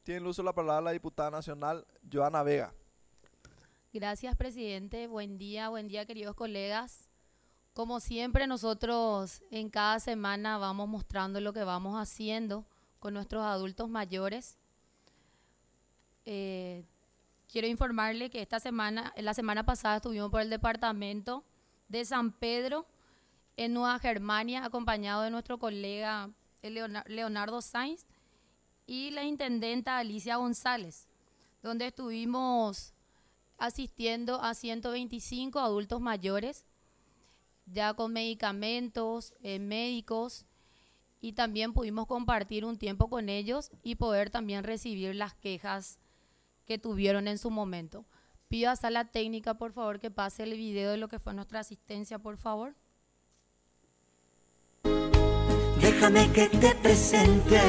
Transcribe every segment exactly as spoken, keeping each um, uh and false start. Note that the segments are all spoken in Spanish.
Tiene el uso de la palabra la diputada nacional Joana Vega. Gracias, presidente. Buen día, buen día, queridos colegas. Como siempre, nosotros en cada semana vamos mostrando lo que vamos haciendo con nuestros adultos mayores. Eh, quiero informarle que esta semana, la semana pasada estuvimos por el departamento de San Pedro, en Nueva Germania, acompañado de nuestro colega Leonardo Sainz y la intendenta Alicia González, donde estuvimos asistiendo a ciento veinticinco adultos mayores, ya con medicamentos, eh, médicos, y también pudimos compartir un tiempo con ellos y poder también recibir las quejas que tuvieron en su momento. Pido a Sala Técnica, por favor, que pase el video de lo que fue nuestra asistencia, por favor. Déjame que te presente,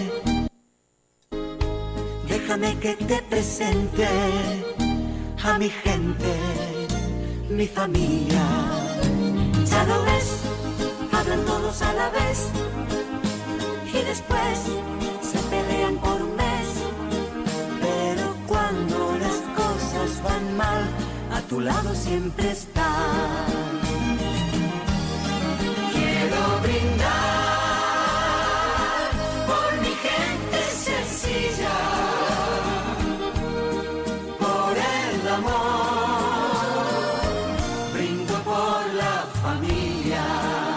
déjame que te presente a mi gente, mi familia. Ya lo ves, hablan todos a la vez y después se pelean por un mes. Pero cuando las cosas van mal, a tu lado siempre está. Quiero brindar por mi gente sencilla, por el amor, brindo por la familia.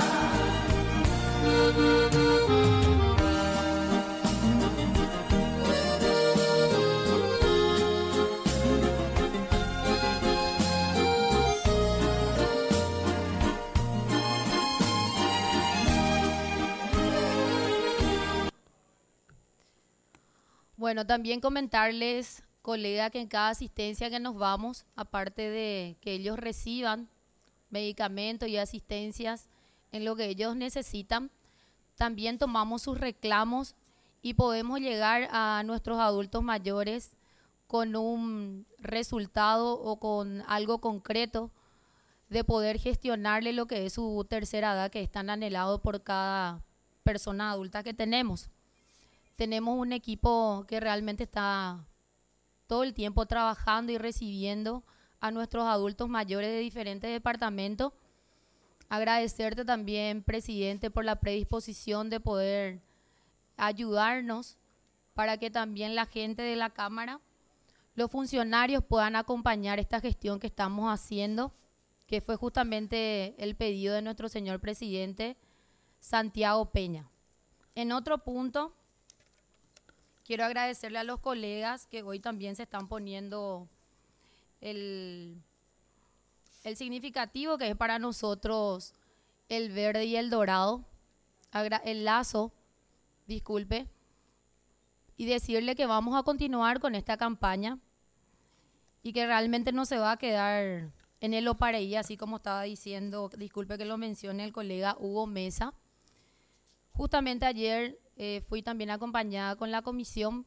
Bueno, también comentarles, colega, que en cada asistencia que nos vamos, aparte de que ellos reciban medicamentos y asistencias en lo que ellos necesitan, también tomamos sus reclamos y podemos llegar a nuestros adultos mayores con un resultado o con algo concreto de poder gestionarle lo que es su tercera edad, que es tan anhelado por cada persona adulta que tenemos. Tenemos un equipo que realmente está todo el tiempo trabajando y recibiendo a nuestros adultos mayores de diferentes departamentos. Agradecerte también, presidente, por la predisposición de poder ayudarnos para que también la gente de la Cámara, los funcionarios puedan acompañar esta gestión que estamos haciendo, que fue justamente el pedido de nuestro señor presidente Santiago Peña. En otro punto, quiero agradecerle a los colegas que hoy también se están poniendo el, el significativo que es para nosotros el verde y el dorado, el lazo, disculpe, y decirle que vamos a continuar con esta campaña y que realmente no se va a quedar en el opareí, así como estaba diciendo, disculpe que lo mencione el colega Hugo Mesa. Justamente ayer eh, fui también acompañada con la comisión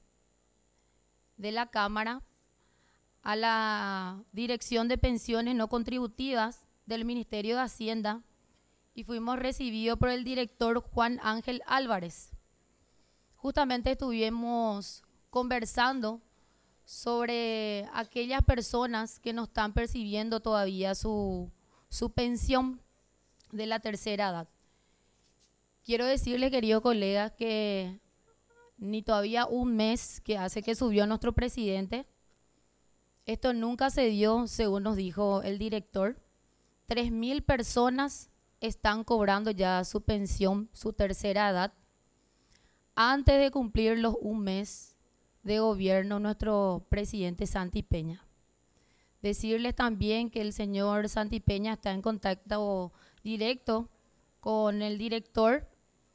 de la Cámara a la Dirección de Pensiones No Contributivas del Ministerio de Hacienda y fuimos recibidos por el director Juan Ángel Álvarez. Justamente estuvimos conversando sobre aquellas personas que no están percibiendo todavía su, su pensión de la tercera edad. Quiero decirle, querido colega, que ni todavía un mes que hace que subió nuestro presidente, esto nunca se dio, según nos dijo el director. Tres mil personas están cobrando ya su pensión, su tercera edad, antes de cumplir los un mes de gobierno nuestro presidente Santi Peña. Decirles también que el señor Santi Peña está en contacto directo con el director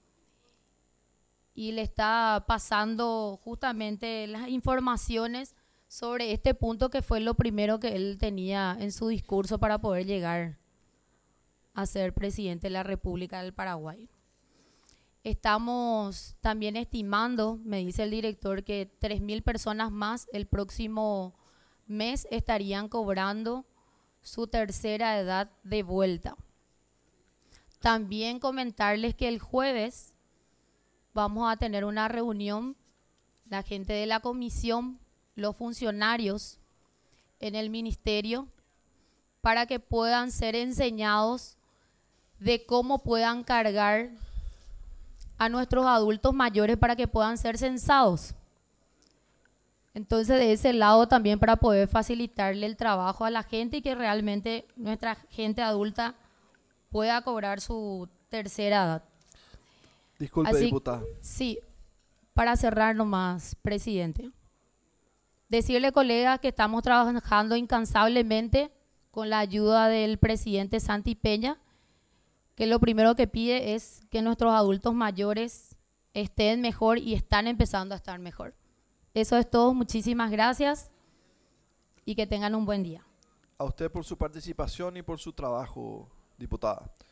y le está pasando justamente las informaciones sobre este punto que fue lo primero que él tenía en su discurso para poder llegar a ser presidente de la República del Paraguay. Estamos también estimando, me dice el director, que tres mil personas más el próximo mes estarían cobrando su tercera edad de vuelta. También comentarles que el jueves vamos a tener una reunión la gente de la comisión, los funcionarios en el ministerio, para que puedan ser enseñados de cómo puedan cargar a nuestros adultos mayores para que puedan ser censados. Entonces, de ese lado también para poder facilitarle el trabajo a la gente y que realmente nuestra gente adulta pueda cobrar su tercera edad. Disculpe, Así- diputada. Sí, para cerrar nomás, presidente. Decirle, colegas, que estamos trabajando incansablemente con la ayuda del presidente Santi Peña, que lo primero que pide es que nuestros adultos mayores estén mejor y están empezando a estar mejor. Eso es todo, muchísimas gracias y que tengan un buen día. A usted por su participación y por su trabajo, diputada.